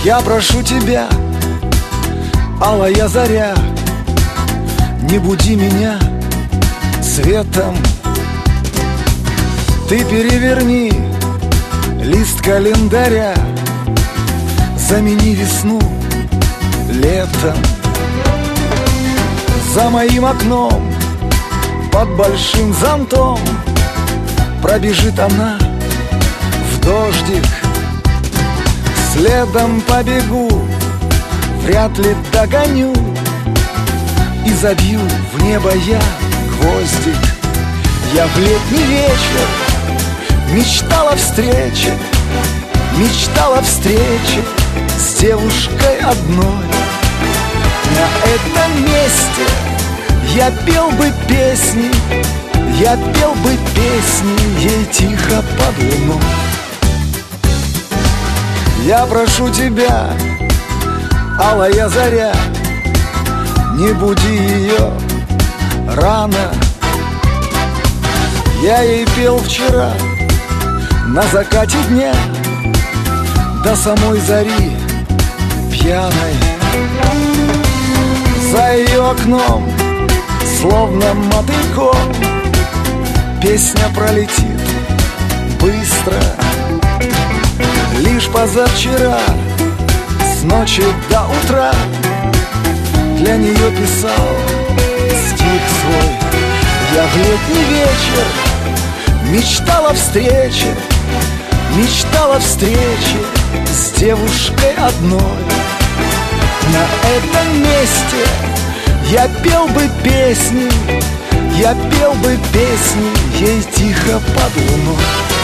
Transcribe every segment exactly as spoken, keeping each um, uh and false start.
Я прошу тебя, алая заря, не буди меня светом. Ты переверни лист календаря, замени весну летом. За моим окном под большим зонтом пробежит она в дождик. Следом побегу, вряд ли догоню, и забью в небо я гвоздик. Я в летний вечер мечтал о встрече, мечтал о встрече с девушкой одной. На этом месте я пел бы песни, я пел бы песни ей тихо под луной. Я прошу тебя, алая заря, не буди ее рано. Я ей пел вчера на закате дня до самой зари пьяной. За ее окном, словно мотыльком, песня пролетит быстро. Лишь позавчера, с ночи до утра, для нее писал стих свой. Я в летний вечер мечтал о встрече, мечтал о встрече с девушкой одной. На этом месте я пел бы песни, я пел бы песни ей тихо под луной.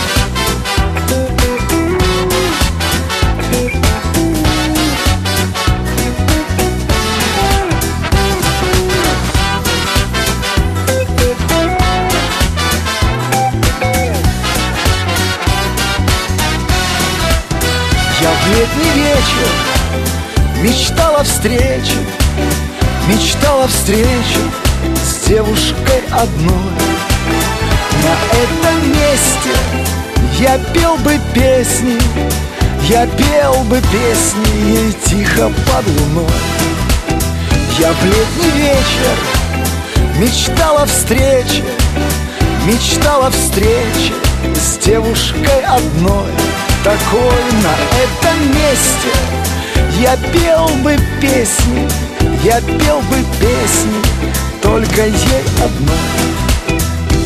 Я в летний вечер мечтал о встрече, мечтал о встрече с девушкой одной. На этом месте я пел бы песни, я пел бы песни ей тихо под луной. Я в летний вечер мечтал о встрече, мечтал о встрече с девушкой одной. Такой на этом месте я пел бы песни, я пел бы песни только ей одной,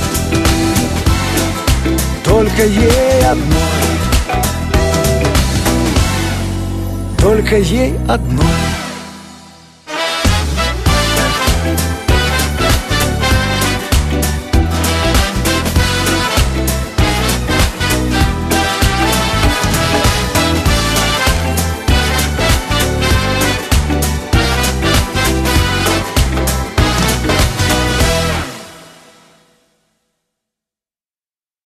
только ей одной, только ей одной.